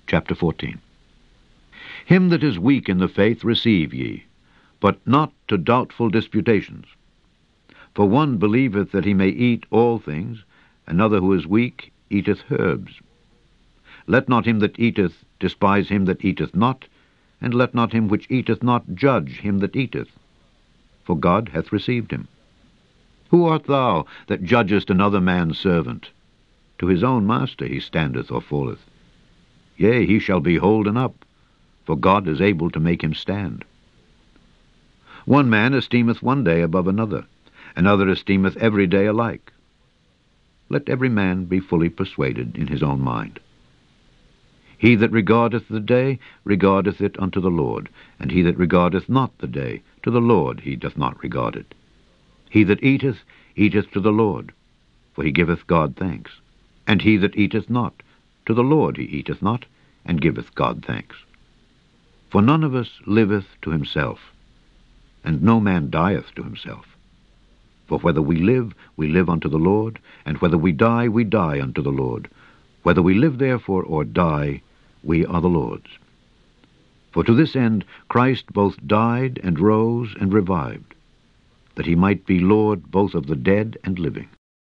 chapter 14. Him that is weak in the faith receive ye, but not to doubtful disputations. For one believeth that he may eat all things, another who is weak eateth herbs. Let not him that eateth despise him that eateth not, and let not him which eateth not judge him that eateth, for God hath received him. Who art thou that judgest another man's servant? To his own master he standeth or falleth. Yea, he shall be holden up, for God is able to make him stand. One man esteemeth one day above another, another esteemeth every day alike. Let every man be fully persuaded in his own mind. He that regardeth the day regardeth it unto the Lord, and he that regardeth not the day, to the Lord he doth not regard it. He that eateth, eateth to the Lord, for he giveth God thanks. And he that eateth not, to the Lord he eateth not, and giveth God thanks. For none of us liveth to himself, and no man dieth to himself. For whether we live unto the Lord, and whether we die unto the Lord. Whether we live therefore or die, we are the Lord's. For to this end Christ both died and rose and revived, that he might be Lord both of the dead and living.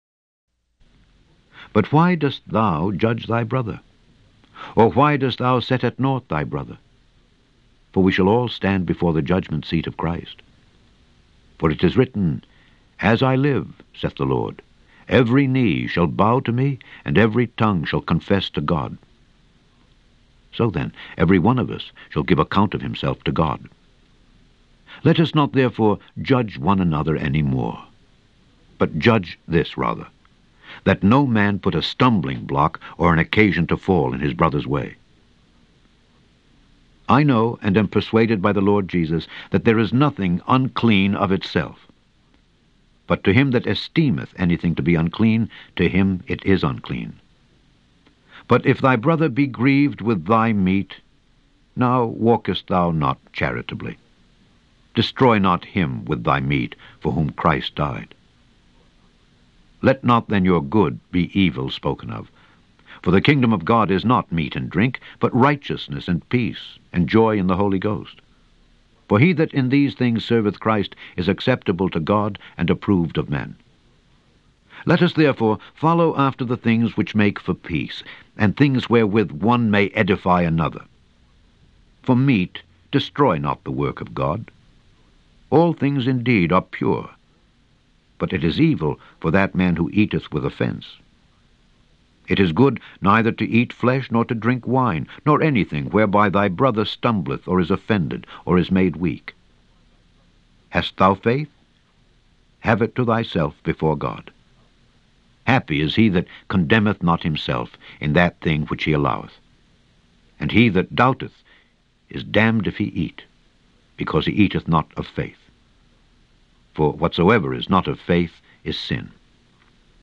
But why dost thou judge thy brother? Or why dost thou set at naught thy brother? For we shall all stand before the judgment seat of Christ. For it is written, As I live, saith the Lord, every knee shall bow to me, and every tongue shall confess to God. So then, every one of us shall give account of himself to God. Let us not therefore judge one another any more, but judge this rather, that no man put a stumbling block or an occasion to fall in his brother's way. I know and am persuaded by the Lord Jesus that there is nothing unclean of itself. But to him that esteemeth anything to be unclean, to him it is unclean. But if thy brother be grieved with thy meat, now walkest thou not charitably. Destroy not him with thy meat, for whom Christ died. Let not then your good be evil spoken of. For the kingdom of God is not meat and drink, but righteousness and peace, and joy in the Holy Ghost. For he that in these things serveth Christ is acceptable to God and approved of men. Let us therefore follow after the things which make for peace, and things wherewith one may edify another. For meat destroy not the work of God. All things indeed are pure, but it is evil for that man who eateth with offense. It is good neither to eat flesh, nor to drink wine, nor anything whereby thy brother stumbleth, or is offended, or is made weak. Hast thou faith? Have it to thyself before God. Happy is he that condemneth not himself in that thing which he alloweth. And he that doubteth is damned if he eat, because he eateth not of faith. For whatsoever is not of faith is sin.